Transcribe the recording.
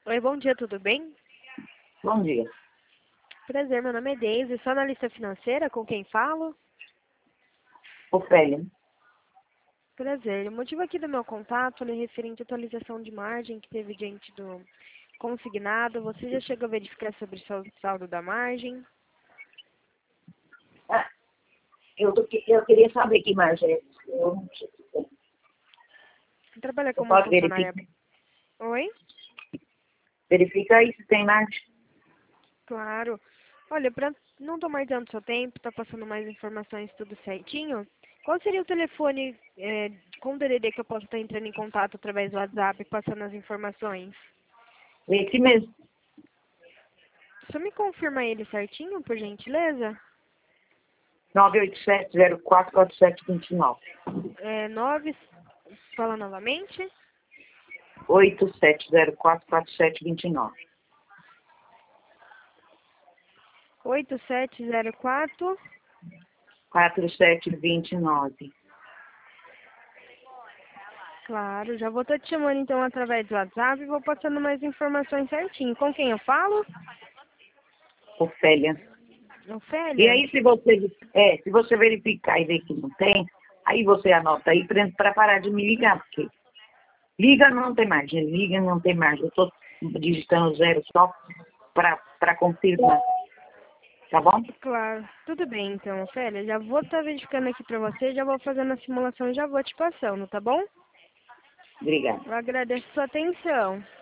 Oi, bom dia, tudo bem? Bom dia. Prazer, meu nome é Deise, sou analista financeira, com quem falo? Ofélia. Prazer. O motivo aqui do meu contato é referente à atualização de margem que teve diante do consignado. Você já chegou a verificar sobre o seu saldo da margem? Ah, eu queria saber que margem é. Eu não sei. Trabalha Eu como posso funcionária. Oi? verificar aí se tem margem. Claro. Olha, para não tomar tanto seu tempo, tá passando mais informações tudo certinho, qual seria o telefone com o DDD que eu posso estar entrando em contato através do WhatsApp, passando as informações? Esse mesmo. Só me confirma ele certinho, por gentileza? 987044729. 9, fala novamente. 87044729. 8704. 4729. Claro, já vou estar te chamando então através do WhatsApp e vou passando mais informações certinho. Com quem eu falo? Ofélia. E Ofélia? aí, se você verificar e ver que não tem, aí você anota aí para parar de me ligar, porque liga não tem margem, liga não tem margem. Eu estou digitando zero só para confirmar. Tá bom? Claro. Tudo bem então, Ofélia. Já vou estar verificando aqui pra você, já vou fazendo a simulação e já vou te passando, tá bom? Obrigada. Eu agradeço a sua atenção.